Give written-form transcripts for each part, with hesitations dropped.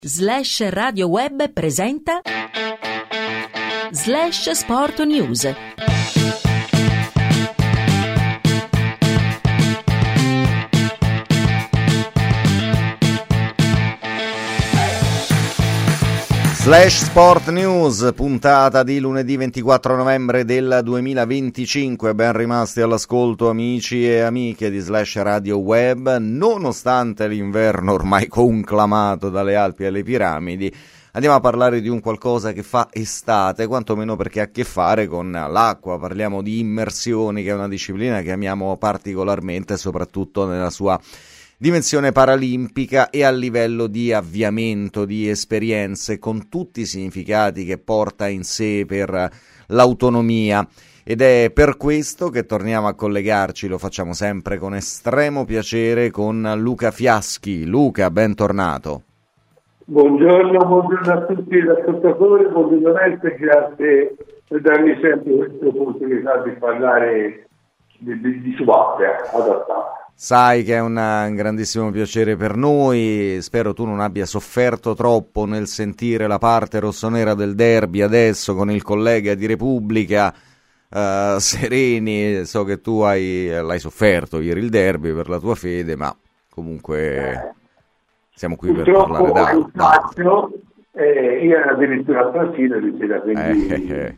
Slash Radio Web presenta Slash Sport News. Slash Sport News, puntata di lunedì 24 novembre del 2025. Ben rimasti all'ascolto amici e amiche di Slash Radio Web. Nonostante l'inverno ormai conclamato dalle Alpi alle Piramidi, andiamo a parlare di un qualcosa che fa estate, quantomeno perché ha a che fare con l'acqua. Parliamo di immersioni, che è una disciplina che amiamo particolarmente, soprattutto nella sua dimensione paralimpica e a livello di avviamento, di esperienze, con tutti i significati che porta in sé per l'autonomia. Ed è per questo che torniamo a collegarci, lo facciamo sempre con estremo piacere, con Luca Fiaschi. Luca, bentornato. Buongiorno a tutti gli ascoltatori, buongiorno a te, grazie per darmi sempre questa opportunità di parlare di subacquea adattata. Sai che è un grandissimo piacere per noi, spero tu non abbia sofferto troppo nel sentire la parte rossonera del derby adesso con il collega di Repubblica. Sereni, so che tu l'hai sofferto ieri il derby per la tua fede, ma comunque siamo qui per parlare d'altro. Io addirittura stasera, quindi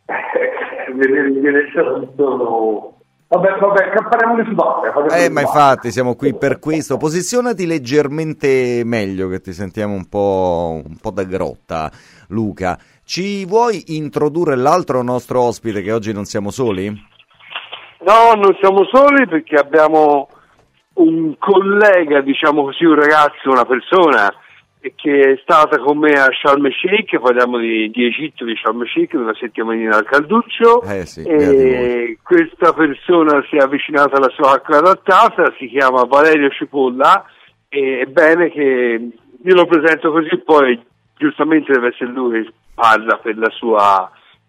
viene solo. Vabbè, parliamo di subacquea. Ma infatti siamo qui per questo. Posizionati leggermente meglio, che ti sentiamo un po' da grotta, Luca. Ci vuoi introdurre l'altro nostro ospite, che oggi non siamo soli? No, non siamo soli perché abbiamo un collega, diciamo così, un ragazzo, una persona che è stata con me a Sharm el Sheikh. Parliamo di Egitto, di Sharm el Sheikh, una settimanina al calduccio. Sì, e questa persona si è avvicinata alla sua acqua adattata, si chiama Valerio Cipolla, e è bene che io lo presento così, poi giustamente deve essere lui che parla per la sua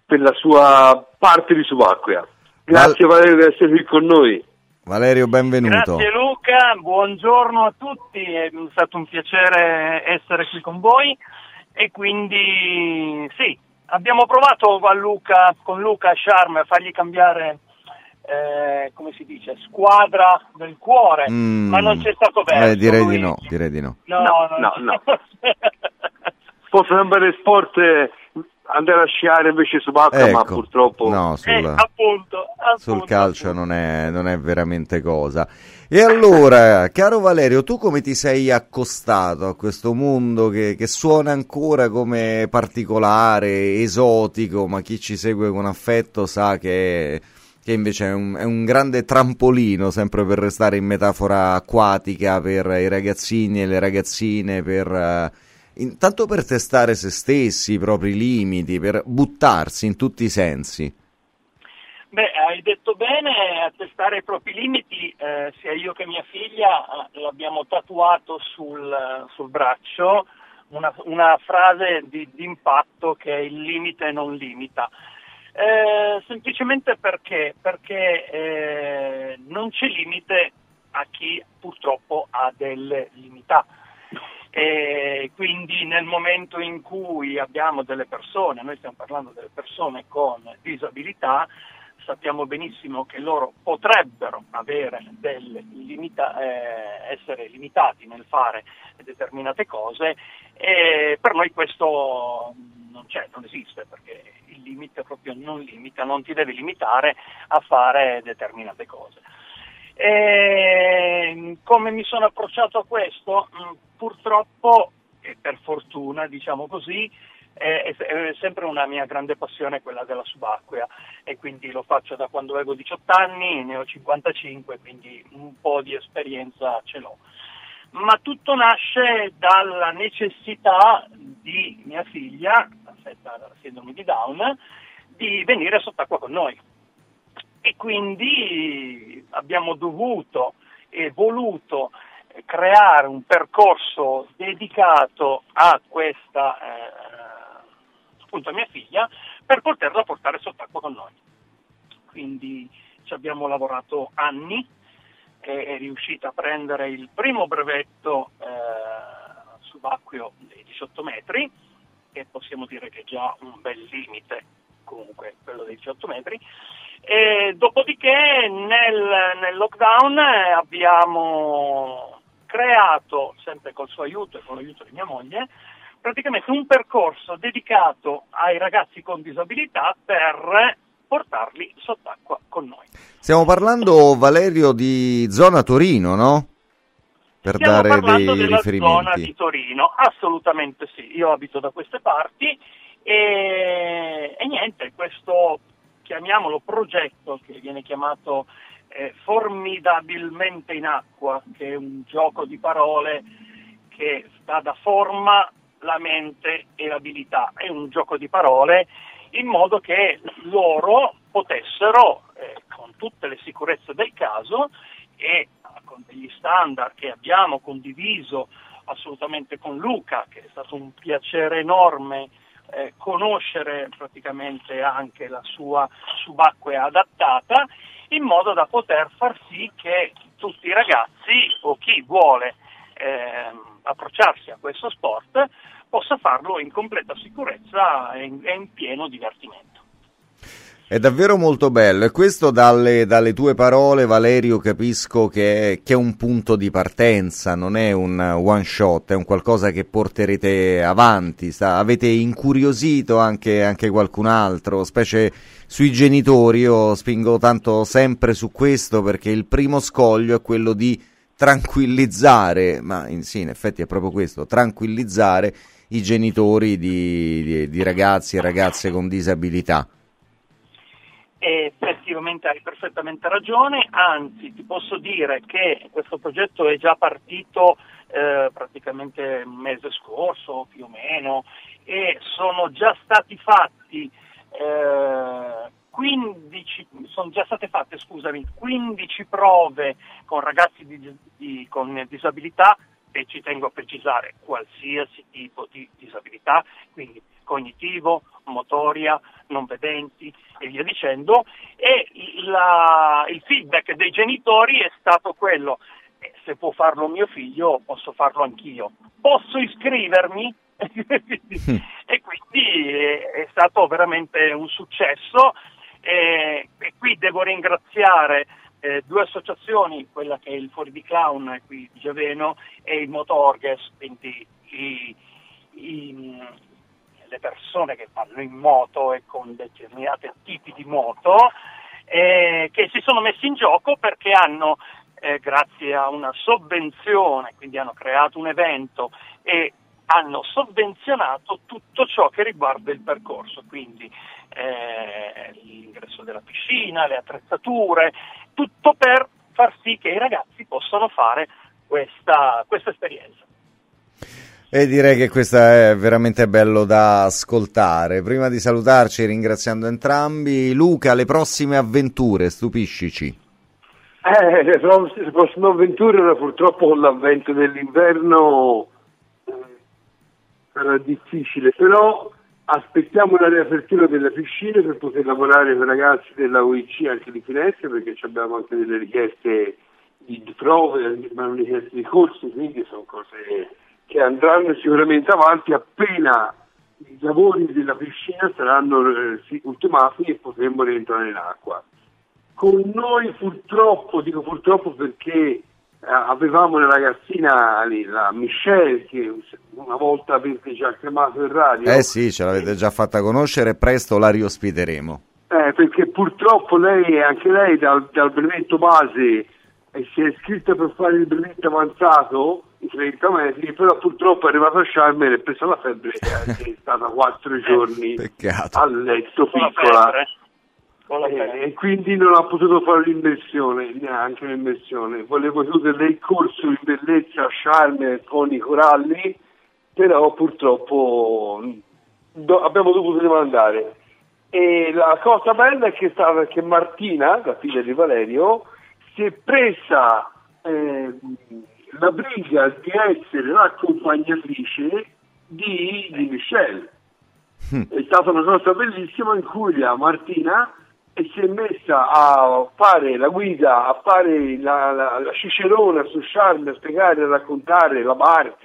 parte di subacquea. Grazie Valerio di essere qui con noi. Valerio, benvenuto. Grazie Luca, buongiorno a tutti, è stato un piacere essere qui con voi e quindi sì, abbiamo provato con Luca a Sharm a fargli cambiare, come si dice, squadra del cuore, ma non c'è stato verso. Direi di no. No. Può sembrare sport andare a sciare invece subacquea, ma purtroppo no, appunto. Sul calcio non è veramente cosa. E allora, caro Valerio, tu come ti sei accostato a questo mondo che suona ancora come particolare, esotico, ma chi ci segue con affetto sa che invece è un grande trampolino, sempre per restare in metafora acquatica, per i ragazzini e le ragazzine, intanto per testare se stessi, i propri limiti, per buttarsi in tutti i sensi. Beh, hai detto bene, a testare i propri limiti, sia io che mia figlia l'abbiamo tatuato sul braccio, una frase di impatto che è: il limite non limita. Semplicemente perché non c'è limite a chi purtroppo ha delle limità. E quindi nel momento in cui abbiamo delle persone, noi stiamo parlando delle persone con disabilità, sappiamo benissimo che loro potrebbero avere essere limitati nel fare determinate cose, e per noi questo non esiste, perché il limite proprio non limita, non ti deve limitare a fare determinate cose. E come mi sono approcciato a questo? Purtroppo, e per fortuna, diciamo così, è sempre una mia grande passione quella della subacquea, e quindi lo faccio da quando avevo 18 anni, ne ho 55, quindi un po' di esperienza ce l'ho. Ma tutto nasce dalla necessità di mia figlia, affetta dalla sindrome di Down, di venire sott'acqua con noi. E quindi abbiamo dovuto e voluto creare un percorso dedicato a questa, appunto a mia figlia, per poterla portare sott'acqua con noi. Quindi ci abbiamo lavorato anni, è riuscita a prendere il primo brevetto subacqueo dei 18 metri, e possiamo dire che è già un bel limite, comunque quello dei 18 metri. E dopodiché nel lockdown abbiamo creato, sempre col suo aiuto e con l'aiuto di mia moglie, praticamente un percorso dedicato ai ragazzi con disabilità per portarli sott'acqua con noi. Stiamo parlando, Valerio, di zona Torino, no? Per Stiamo dare parlando dei della riferimenti. zona di Torino, assolutamente sì. Io abito da queste parti e niente, questo, chiamiamolo progetto, che viene chiamato Formidabilmente in acqua, che è un gioco di parole che sta da forma, la mente e l'abilità. È un gioco di parole in modo che loro potessero, con tutte le sicurezze del caso e con degli standard che abbiamo condiviso assolutamente con Luca, che è stato un piacere enorme conoscere praticamente anche la sua subacquea adattata, in modo da poter far sì che tutti i ragazzi o chi vuole approcciarsi a questo sport possa farlo in completa sicurezza e in pieno divertimento. È davvero molto bello, e questo dalle tue parole, Valerio, capisco che è un punto di partenza, non è un one shot, è un qualcosa che porterete avanti. Avete incuriosito anche qualcun altro, specie sui genitori. Io spingo tanto sempre su questo, perché il primo scoglio è quello di tranquillizzare, ma sì, in effetti è proprio questo, tranquillizzare i genitori di ragazzi e ragazze con disabilità. Effettivamente hai perfettamente ragione, anzi ti posso dire che questo progetto è già partito praticamente un mese scorso più o meno, e sono già stati fatti 15 prove con ragazzi con disabilità, e ci tengo a precisare qualsiasi tipo di disabilità, quindi cognitivo, motoria, non vedenti e via dicendo, e il feedback dei genitori è stato quello: se può farlo mio figlio, posso farlo anch'io, posso iscrivermi? E quindi è stato veramente un successo, e qui devo ringraziare due associazioni, quella che è il Fuori di Clown qui di Giaveno e il Motorges, quindi le persone che vanno in moto e con determinati tipi di moto, che si sono messi in gioco perché hanno, grazie a una sovvenzione, quindi hanno creato un evento e hanno sovvenzionato tutto ciò che riguarda il percorso, quindi l'ingresso della piscina, le attrezzature, tutto per far sì che i ragazzi possano fare questa esperienza. E direi che questa è veramente bello da ascoltare. Prima di salutarci, ringraziando entrambi, Luca, le prossime avventure, stupiscici. Le prossime avventure, purtroppo con l'avvento dell'inverno sarà difficile, però aspettiamo la riapertura delle piscine per poter lavorare con i ragazzi della UIC anche di Firenze, perché abbiamo anche delle richieste di prove, abbiamo richieste di corsi, quindi sono cose che andranno sicuramente avanti appena i lavori della piscina saranno ultimati e potremo rientrare in acqua. Con noi purtroppo, dico purtroppo perché avevamo una ragazzina lì, la Michelle, che una volta avete già chiamato in radio. Sì, ce l'avete già fatta conoscere e presto la riospiteremo. Perché purtroppo anche lei dal brevetto base si è iscritta per fare il brevetto avanzato, i 30 metri, però purtroppo è arrivata a Sharm e ha preso la febbre e è stata 4 giorni a letto piccola. E quindi non ha potuto fare neanche l'immersione. Volevo chiudere il corso in bellezza a Sharm con i coralli, però purtroppo abbiamo dovuto demandare. E la cosa bella è che Martina, la figlia di Valerio, si è presa la briga di essere l'accompagnatrice di Michelle. È stata una cosa bellissima in cui la Martina si è messa a fare la guida, a fare la cicerona su Sharm, a spiegare, a raccontare la barca,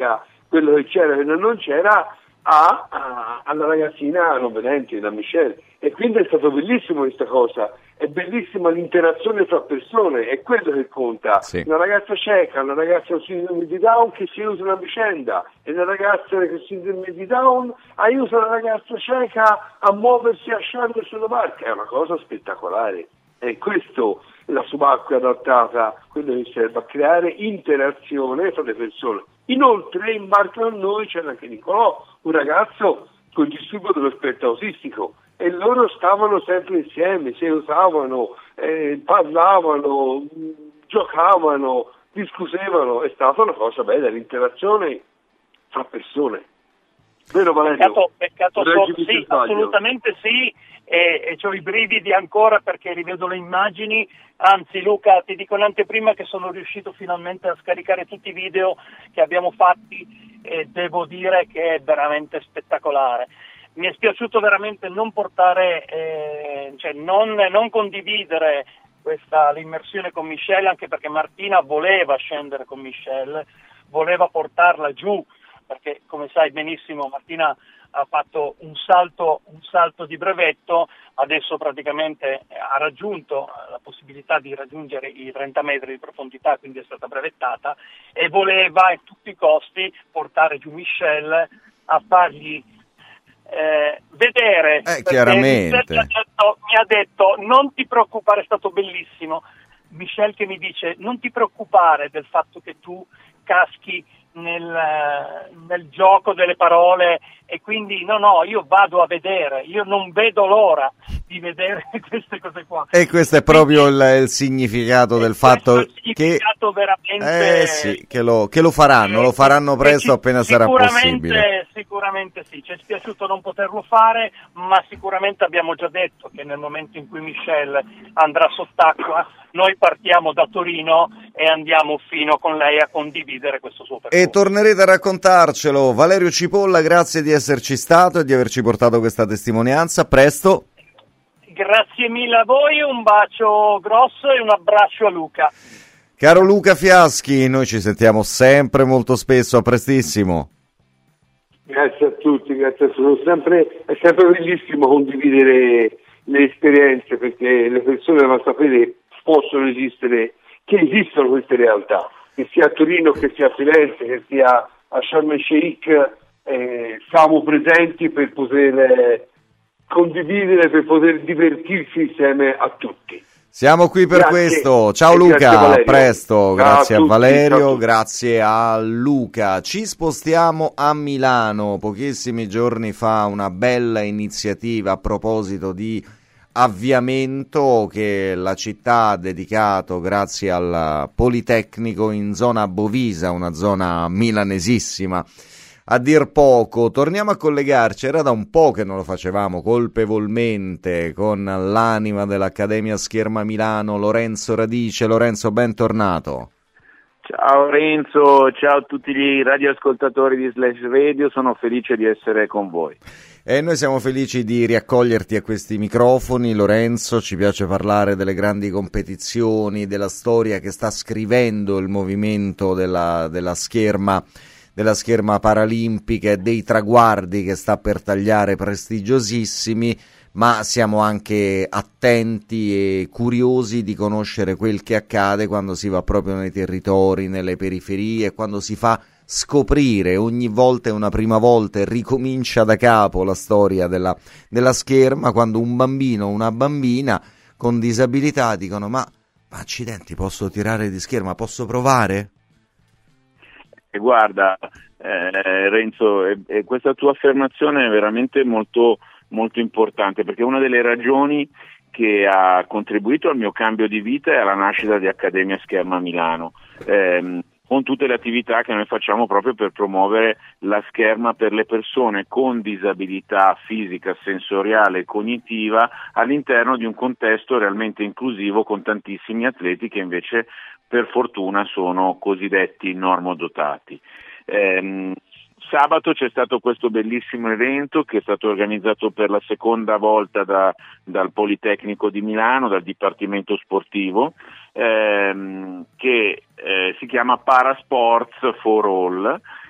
quello che c'era e non c'era, alla ragazzina non vedente, da Michelle. E quindi è stato bellissimo questa cosa, è bellissima l'interazione fra persone, è quello che conta. Sì. Una ragazza cieca, una ragazza con sindrome di Down che si aiuta una vicenda, e una ragazza con sindrome di Down aiuta una ragazza cieca a muoversi, a scendere sulla barca, è una cosa spettacolare. E questo la subacquea adattata, quello che serve a creare interazione fra le persone. Inoltre in barca con noi c'era anche Nicolò, un ragazzo con disturbo dello spettro autistico, e loro stavano sempre insieme, si aiutavano, parlavano, giocavano, discutevano. È stata una cosa bella, l'interazione fra persone. Vero Valerio? Peccato sì, assolutamente sì, e c'ho i brividi ancora perché rivedo le immagini. Anzi Luca, ti dico in anteprima che sono riuscito finalmente a scaricare tutti i video che abbiamo fatti e devo dire che è veramente spettacolare. Mi è spiaciuto veramente non portare, non condividere l'immersione con Michelle, anche perché Martina voleva scendere con Michelle, voleva portarla giù, perché come sai benissimo Martina ha fatto un salto di brevetto, adesso praticamente ha raggiunto la possibilità di raggiungere i 30 metri di profondità, quindi è stata brevettata, e voleva a tutti i costi portare giù Michelle a fargli vedere. Chiaramente. Mi ha detto non ti preoccupare, è stato bellissimo. Michelle che mi dice non ti preoccupare del fatto che tu caschi nel gioco delle parole, e quindi no, io vado a vedere, io non vedo l'ora di vedere queste cose qua. E questo è proprio il significato del fatto che veramente sì, che lo faranno presto appena sarà possibile. Sicuramente sì, ci è spiaciuto non poterlo fare, ma sicuramente abbiamo già detto che nel momento in cui Michelle andrà sott'acqua noi partiamo da Torino e andiamo fino con lei a condividere questo suo percorso. E tornerete a raccontarcelo. Valerio Cipolla, grazie di esserci stato e di averci portato questa testimonianza. A presto. Grazie mille a voi, un bacio grosso e un abbraccio a Luca. Caro Luca Fiaschi, noi ci sentiamo sempre molto spesso, a prestissimo. Grazie a tutti, è sempre bellissimo condividere le esperienze, perché le persone devono sapere possono esistere, che esistono queste realtà, che sia a Torino, che sia a Firenze, che sia a Sharm el Sheikh, siamo presenti per poter condividere, per poter divertirsi insieme a tutti. Siamo qui per questo. Ciao Luca, a presto. Grazie a Valerio, grazie a Luca. Ci spostiamo a Milano. Pochissimi giorni fa una bella iniziativa a proposito di avviamento che la città ha dedicato grazie al Politecnico in zona Bovisa, una zona milanesissima a dir poco. Torniamo a collegarci, era da un po' che non lo facevamo colpevolmente, con l'anima dell'Accademia Scherma Milano, Lorenzo Radice. Lorenzo, bentornato. Ciao Renzo, ciao a tutti gli radioascoltatori di Slash Radio, sono felice di essere con voi. E noi siamo felici di riaccoglierti a questi microfoni, Lorenzo. Ci piace parlare delle grandi competizioni, della storia che sta scrivendo il movimento della scherma paralimpica e dei traguardi che sta per tagliare prestigiosissimi, ma siamo anche attenti e curiosi di conoscere quel che accade quando si va proprio nei territori, nelle periferie, quando si fa scoprire ogni volta è una prima volta e ricomincia da capo la storia della scherma, quando un bambino o una bambina con disabilità dicono ma accidenti, posso tirare di scherma, posso provare? E guarda Renzo, questa tua affermazione è veramente molto, molto importante, perché una delle ragioni che ha contribuito al mio cambio di vita è alla nascita di Accademia Scherma Milano, con tutte le attività che noi facciamo proprio per promuovere la scherma per le persone con disabilità fisica, sensoriale e cognitiva all'interno di un contesto realmente inclusivo, con tantissimi atleti che invece per fortuna sono cosiddetti normodotati. Sabato c'è stato questo bellissimo evento che è stato organizzato per la seconda volta dal Politecnico di Milano, dal Dipartimento Sportivo, che si chiama Parasports for All,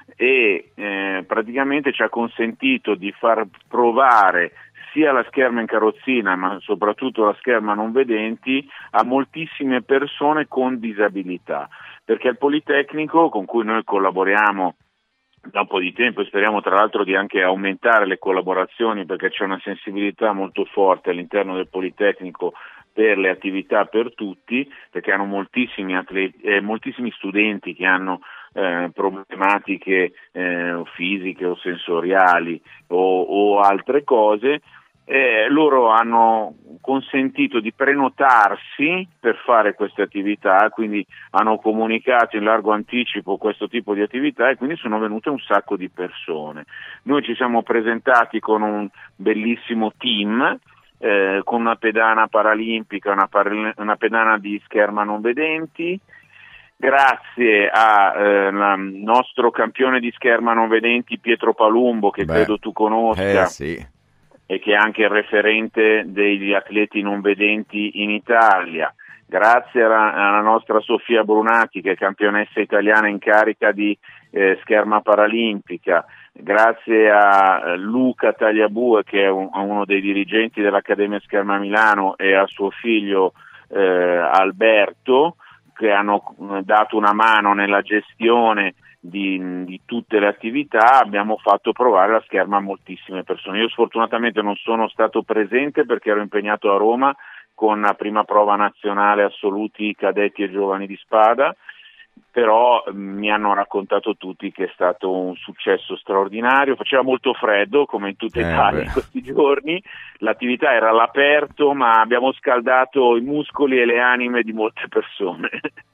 e praticamente ci ha consentito di far provare sia la scherma in carrozzina ma soprattutto la scherma non vedenti a moltissime persone con disabilità, perché il Politecnico, con cui noi collaboriamo da un po' di tempo e speriamo tra l'altro di anche aumentare le collaborazioni, perché c'è una sensibilità molto forte all'interno del Politecnico per le attività per tutti, perché hanno moltissimi studenti che hanno problematiche fisiche o sensoriali o altre cose. Loro hanno consentito di prenotarsi per fare queste attività, quindi hanno comunicato in largo anticipo questo tipo di attività e quindi sono venute un sacco di persone. Noi ci siamo presentati con un bellissimo team, con una pedana paralimpica, una pedana di scherma non vedenti, grazie al nostro campione di scherma non vedenti Pietro Palumbo, che credo tu conosca. Sì. E che è anche il referente degli atleti non vedenti in Italia, grazie alla nostra Sofia Brunati, che è campionessa italiana in carica di scherma paralimpica, grazie a Luca Tagliabue, che è uno dei dirigenti dell'Accademia Scherma Milano, e a suo figlio Alberto, che hanno dato una mano nella gestione di tutte le attività. Abbiamo fatto provare la scherma a moltissime persone. Io sfortunatamente non sono stato presente perché ero impegnato a Roma con la prima prova nazionale assoluti cadetti e giovani di spada, però mi hanno raccontato tutti che è stato un successo straordinario. Faceva molto freddo come in tutta Italia in questi giorni, l'attività era all'aperto, ma abbiamo scaldato i muscoli e le anime di molte persone.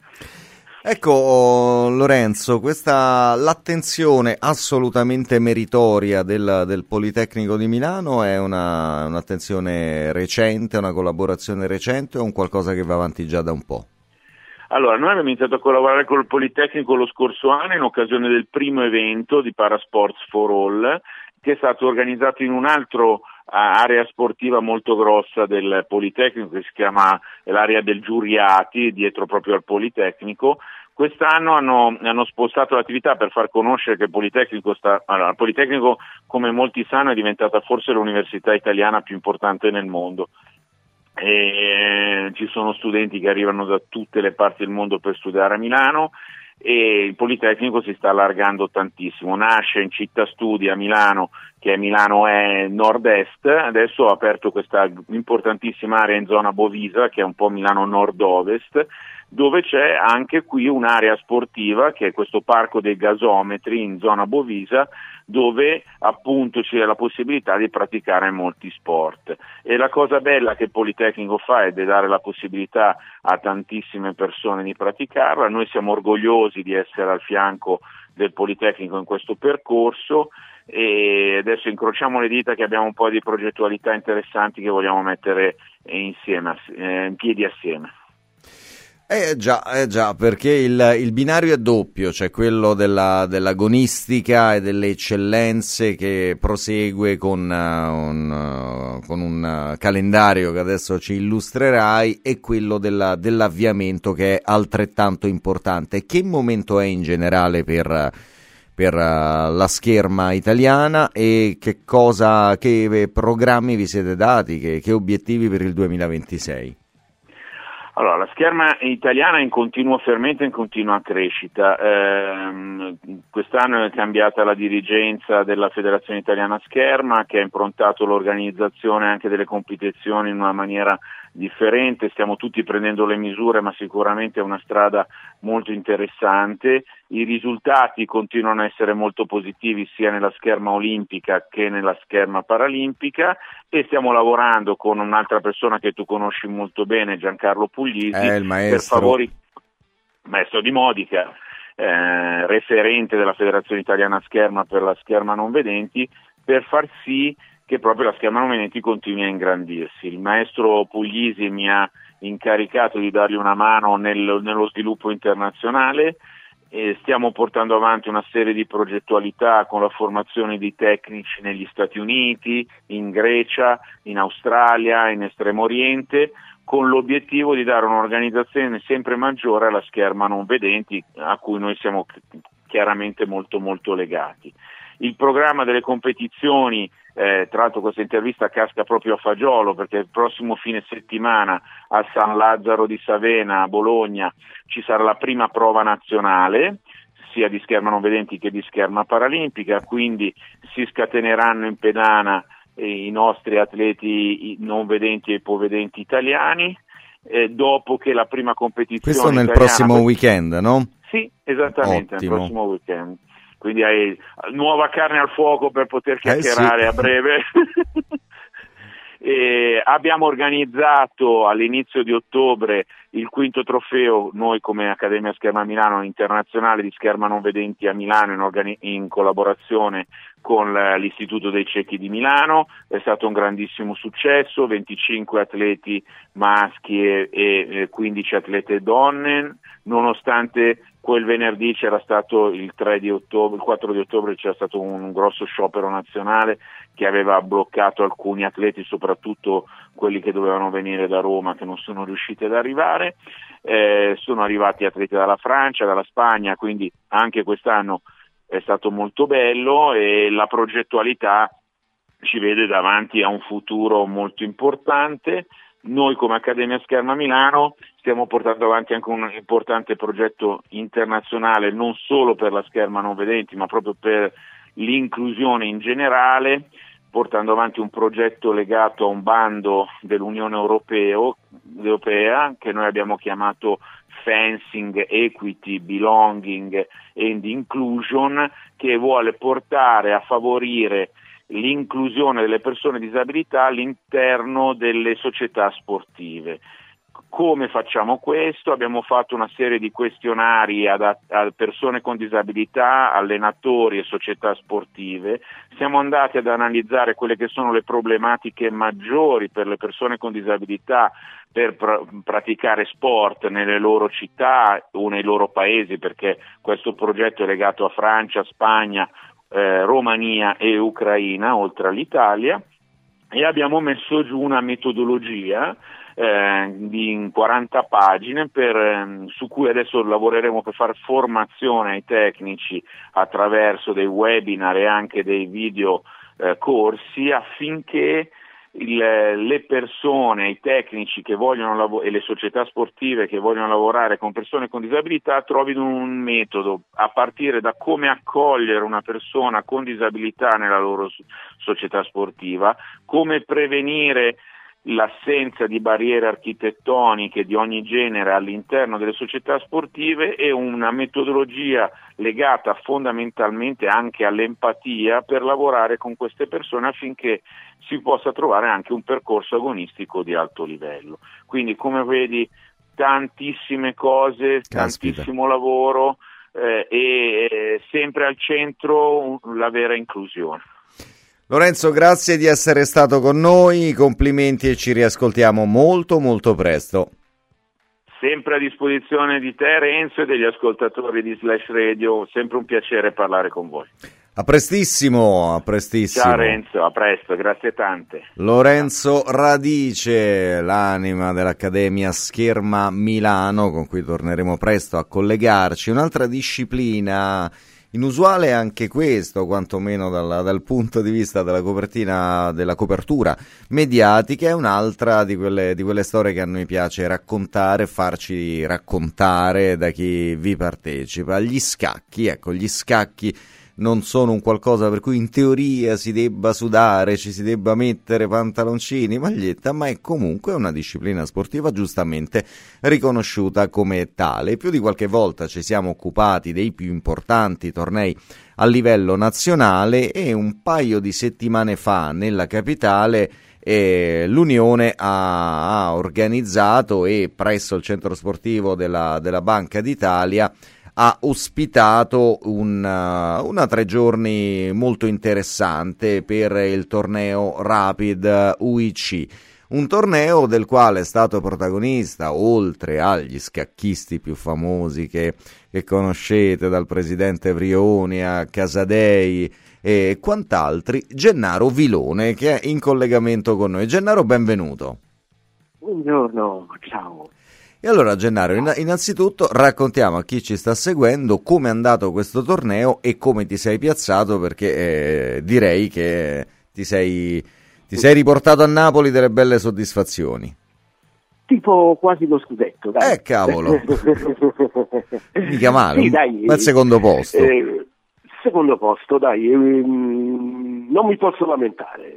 Ecco Lorenzo, l'attenzione assolutamente meritoria del Politecnico di Milano è un'attenzione recente, una collaborazione recente o un qualcosa che va avanti già da un po'? Allora, noi abbiamo iniziato a collaborare con il Politecnico lo scorso anno in occasione del primo evento di Parasports for All, che è stato organizzato in un altro area sportiva molto grossa del Politecnico, che si chiama l'area del Giuriati, dietro proprio al Politecnico. Quest'anno hanno spostato l'attività per far conoscere che il Politecnico il Politecnico, come molti sanno, è diventata forse l'università italiana più importante nel mondo. E ci sono studenti che arrivano da tutte le parti del mondo per studiare a Milano e il Politecnico si sta allargando tantissimo. Nasce in città studi a Milano, che Milano è nord-est, adesso ha aperto questa importantissima area in zona Bovisa, che è un po' Milano nord-ovest, dove c'è anche qui un'area sportiva, che è questo parco dei gasometri in zona Bovisa, dove appunto c'è la possibilità di praticare molti sport. E la cosa bella che il Politecnico fa è di dare la possibilità a tantissime persone di praticarla. Noi siamo orgogliosi di essere al fianco del Politecnico in questo percorso e adesso incrociamo le dita che abbiamo un po' di progettualità interessanti che vogliamo mettere insieme, in piedi assieme. Già, perché il binario è doppio, cioè quello dell'agonistica e delle eccellenze che prosegue con un calendario che adesso ci illustrerai, e quello dell'avviamento, che è altrettanto importante. Che momento è in generale per la scherma italiana e che programmi vi siete dati, che obiettivi per il 2026? Allora, la scherma italiana è in continuo fermento, in continua crescita. Quest'anno è cambiata la dirigenza della Federazione Italiana Scherma, che ha improntato l'organizzazione anche delle competizioni in una maniera differente. Stiamo tutti prendendo le misure, ma sicuramente è una strada molto interessante. I risultati continuano a essere molto positivi sia nella scherma olimpica che nella scherma paralimpica, e stiamo lavorando con un'altra persona che tu conosci molto bene, Giancarlo Puglisi, il maestro. Maestro di Modica, referente della Federazione Italiana Scherma per la scherma non vedenti, per far sì che proprio la scherma non vedenti continui a ingrandirsi. Il maestro Puglisi mi ha incaricato di dargli una mano nello sviluppo internazionale e stiamo portando avanti una serie di progettualità con la formazione di tecnici negli Stati Uniti, in Grecia, in Australia, in Estremo Oriente, con l'obiettivo di dare un'organizzazione sempre maggiore alla scherma non vedenti, a cui noi siamo chiaramente molto molto legati. Il programma delle competizioni, tra l'altro questa intervista casca proprio a fagiolo, perché il prossimo fine settimana a San Lazzaro di Savena a Bologna ci sarà la prima prova nazionale sia di scherma non vedenti che di scherma paralimpica, quindi si scateneranno in pedana i nostri atleti non vedenti e ipovedenti italiani, dopo che la prima competizione questo nel italiana... prossimo weekend, no? Sì, esattamente. Ottimo. Nel prossimo weekend. Quindi hai nuova carne al fuoco per poter chiacchierare sì. a breve. E abbiamo organizzato all'inizio di ottobre il quinto trofeo, noi come Accademia Scherma Milano internazionale di scherma non vedenti a Milano in collaborazione con l'Istituto dei Ciechi di Milano. È stato un grandissimo successo, 25 atleti maschi e 15 atlete donne, nonostante quel venerdì c'era stato il 4 di ottobre c'era stato un grosso sciopero nazionale che aveva bloccato alcuni atleti, soprattutto quelli che dovevano venire da Roma, che non sono riusciti ad arrivare. Sono arrivati atleti dalla Francia, dalla Spagna, quindi anche quest'anno è stato molto bello e la progettualità ci vede davanti a un futuro molto importante. Noi come Accademia Scherma Milano stiamo portando avanti anche un importante progetto internazionale, non solo per la scherma non vedenti, ma proprio per l'inclusione in generale, portando avanti un progetto legato a un bando dell'Unione Europea che noi abbiamo chiamato Fencing, Equity, Belonging and Inclusion, che vuole portare a favorire l'inclusione delle persone con disabilità all'interno delle società sportive. Come facciamo questo? Abbiamo fatto una serie di questionari a persone con disabilità, allenatori e società sportive. Siamo andati ad analizzare quelle che sono le problematiche maggiori per le persone con disabilità per praticare sport nelle loro città o nei loro paesi, perché questo progetto è legato a Francia, Spagna, Romania e Ucraina, oltre all'Italia, e abbiamo messo giù una metodologia in 40 pagine su cui adesso lavoreremo per fare formazione ai tecnici attraverso dei webinar e anche dei video corsi, affinché le persone, i tecnici che vogliono e le società sportive che vogliono lavorare con persone con disabilità trovino un metodo a partire da come accogliere una persona con disabilità nella loro società sportiva, come prevenire l'assenza di barriere architettoniche di ogni genere all'interno delle società sportive e una metodologia legata fondamentalmente anche all'empatia per lavorare con queste persone affinché si possa trovare anche un percorso agonistico di alto livello. Quindi, come vedi, tantissime cose, tantissimo lavoro e sempre al centro la vera inclusione. Lorenzo, grazie di essere stato con noi, complimenti e ci riascoltiamo molto molto presto. Sempre a disposizione di te, Renzo, e degli ascoltatori di Slash Radio, sempre un piacere parlare con voi. A prestissimo, a prestissimo. Ciao Renzo, a presto, grazie tante. Lorenzo Radice, l'anima dell'Accademia Scherma Milano, con cui torneremo presto a collegarci. Un'altra disciplina inusuale anche questo, quantomeno dal punto di vista della copertura mediatica, è un'altra di quelle storie che a noi piace raccontare, farci raccontare da chi vi partecipa. Gli scacchi, ecco, gli scacchi non sono un qualcosa per cui in teoria si debba sudare, ci si debba mettere pantaloncini, maglietta, ma è comunque una disciplina sportiva giustamente riconosciuta come tale. Più di qualche volta ci siamo occupati dei più importanti tornei a livello nazionale e un paio di settimane fa nella capitale l'Unione ha organizzato e presso il centro sportivo della Banca d'Italia ha ospitato una 3 giorni molto interessante per il torneo Rapid UIC, un torneo del quale è stato protagonista, oltre agli scacchisti più famosi che conoscete, dal presidente Vrioni a Casadei e quant'altri, Gennaro Vilone, che è in collegamento con noi. Gennaro, benvenuto. Buongiorno, ciao. E allora Gennaro, innanzitutto raccontiamo a chi ci sta seguendo come è andato questo torneo e come ti sei piazzato, perché direi che ti sei riportato a Napoli delle belle soddisfazioni. Tipo quasi lo scudetto, dai. Cavolo! Mica male, sì, dai, bel secondo posto. Secondo posto, dai, non mi posso lamentare.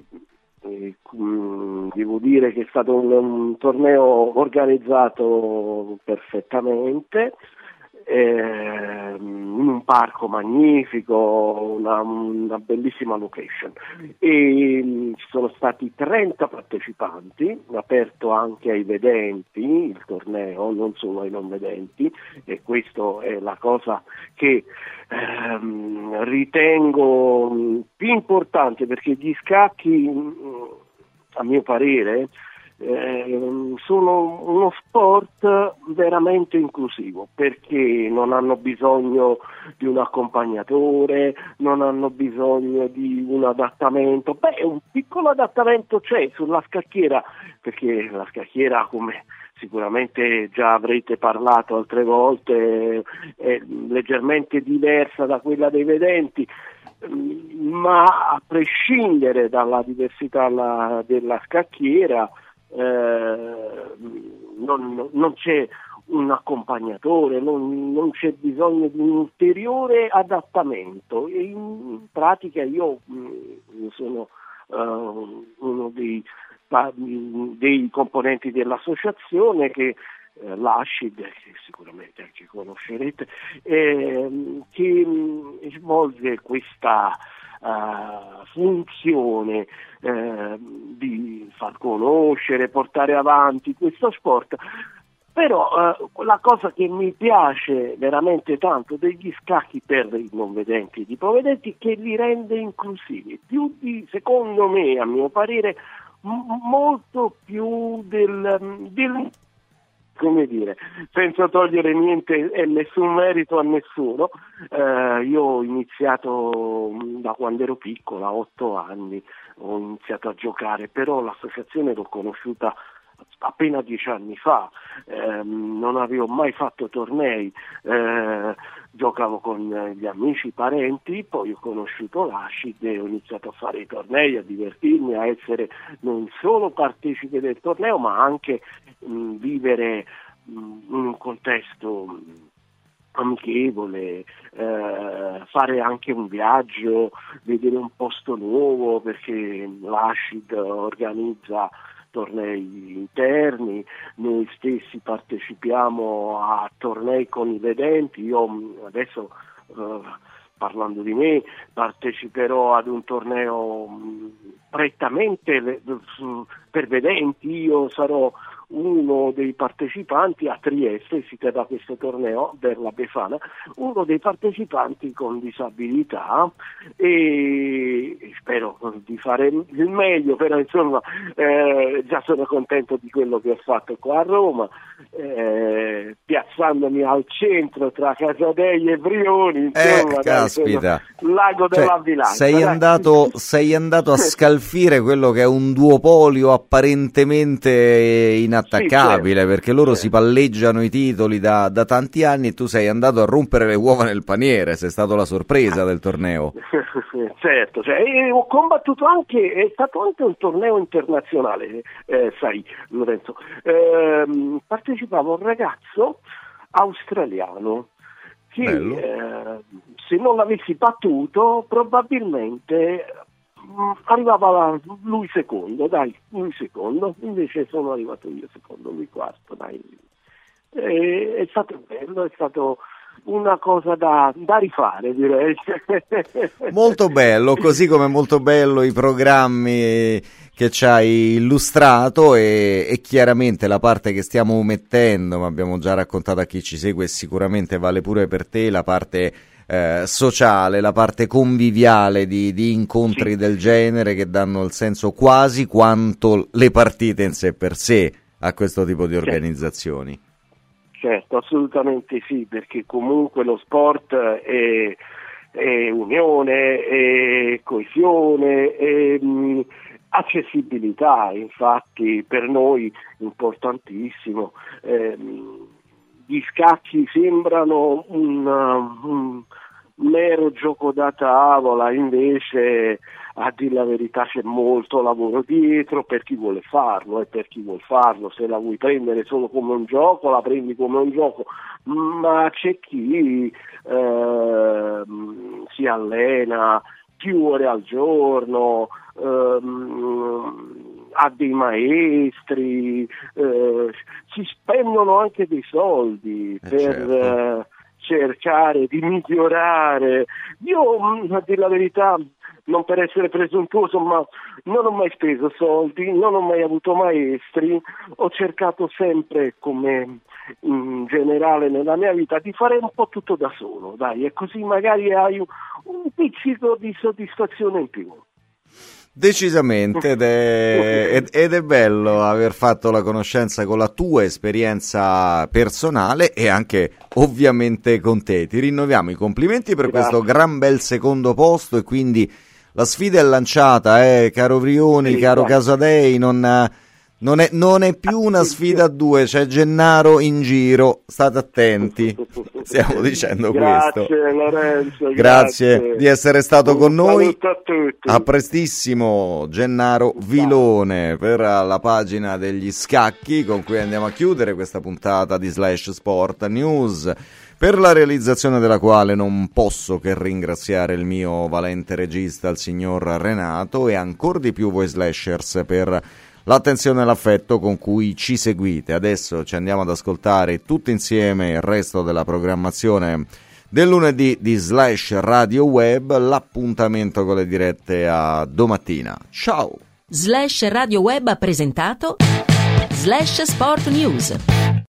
Devo dire che è stato un torneo organizzato perfettamente, in un parco magnifico, una bellissima location, e ci sono stati 30 partecipanti, aperto anche ai vedenti il torneo, non solo ai non vedenti, e questa è la cosa che ritengo più importante, perché gli scacchi, a mio parere, sono uno sport veramente inclusivo, perché non hanno bisogno di un accompagnatore, non hanno bisogno di un adattamento. Un piccolo adattamento c'è sulla scacchiera, perché la scacchiera, come sicuramente già avrete parlato altre volte, è leggermente diversa da quella dei vedenti, ma a prescindere dalla diversità della scacchiera, non c'è un accompagnatore, non c'è bisogno di un ulteriore adattamento. E in pratica io sono uno dei componenti dell'associazione, che l'ASCID, che sicuramente anche conoscerete, che svolge questa funzione di far conoscere, portare avanti questo sport. Però la cosa che mi piace veramente tanto degli scacchi per i non vedenti e i ipovedenti è che li rende inclusivi, secondo me, a mio parere, molto più del come dire, senza togliere niente e nessun merito a nessuno. Io ho iniziato da quando ero piccola, 8 anni, ho iniziato a giocare, però l'associazione l'ho conosciuta appena 10 anni fa, non avevo mai fatto tornei, giocavo con gli amici, i parenti, poi ho conosciuto l'ASCID e ho iniziato a fare i tornei, a divertirmi, a essere non solo partecipe del torneo, ma anche vivere in un contesto amichevole, fare anche un viaggio, vedere un posto nuovo, perché l'ASCID organizza tornei interni, noi stessi partecipiamo a tornei con i vedenti. Io adesso, parlando di me, parteciperò ad un torneo prettamente per vedenti. Io sarò uno dei partecipanti a Trieste, si terrà questo torneo per la Befana, uno dei partecipanti con disabilità, e spero di fare il meglio, però insomma già sono contento di quello che ho fatto qua a Roma, piazzandomi al centro tra Casadei e Brioni, insomma, caspita, lago della Bilancia. Sei andato a scalfire quello che è un duopolio apparentemente inattaccabile, sì, perché loro si palleggiano i titoli da tanti anni, e tu sei andato a rompere le uova nel paniere. Sei stato la sorpresa del torneo. Certo, ho combattuto anche, è stato anche un torneo internazionale, sai Lorenzo, partecipava un ragazzo australiano che se non l'avessi battuto probabilmente arrivava lui secondo, invece sono arrivato io secondo, lui quarto, dai. È stato bello, è stato una cosa da rifare, direi. Molto bello, così come molto bello i programmi che ci hai illustrato, e chiaramente la parte che stiamo mettendo, ma abbiamo già raccontato a chi ci segue, e sicuramente vale pure per te, la parte sociale, la parte conviviale di incontri, sì, del genere, che danno il senso quasi quanto le partite in sé per sé a questo tipo di organizzazioni. Certo, assolutamente sì, perché comunque lo sport è unione, è coesione, è Accessibilità, infatti, per noi importantissimo. Gli scacchi sembrano un mero gioco da tavola, invece a dire la verità c'è molto lavoro dietro per chi vuole farlo, e per chi vuole farlo, se la vuoi prendere solo come un gioco, la prendi come un gioco, ma c'è chi si allena più ore al giorno, ha dei maestri, si spendono anche dei soldi per certo. Cercare di migliorare. Io, a dire la verità, non per essere presuntuoso, ma non ho mai speso soldi, non ho mai avuto maestri, ho cercato sempre, come in generale nella mia vita, di fare un po' tutto da solo, dai, e così magari hai un pizzico di soddisfazione in più. Decisamente, ed è bello aver fatto la conoscenza con la tua esperienza personale e anche ovviamente con te. Ti rinnoviamo i complimenti per questo gran bel secondo posto, e quindi la sfida è lanciata, caro Vrioni, sì, caro Casadei, non è più una sfida a due, c'è Gennaro in giro, state attenti, stiamo dicendo questo. Grazie Lorenzo, grazie di essere stato con noi. A tutti. A prestissimo Gennaro Vilone per la pagina degli scacchi, con cui andiamo a chiudere questa puntata di Slash Sport News, per la realizzazione della quale non posso che ringraziare il mio valente regista, il signor Renato, e ancor di più voi slashers per l'attenzione e l'affetto con cui ci seguite. Adesso ci andiamo ad ascoltare tutti insieme il resto della programmazione del lunedì di Slash Radio Web. L'appuntamento con le dirette a domattina. Ciao! Slash Radio Web ha presentato Slash Sport News.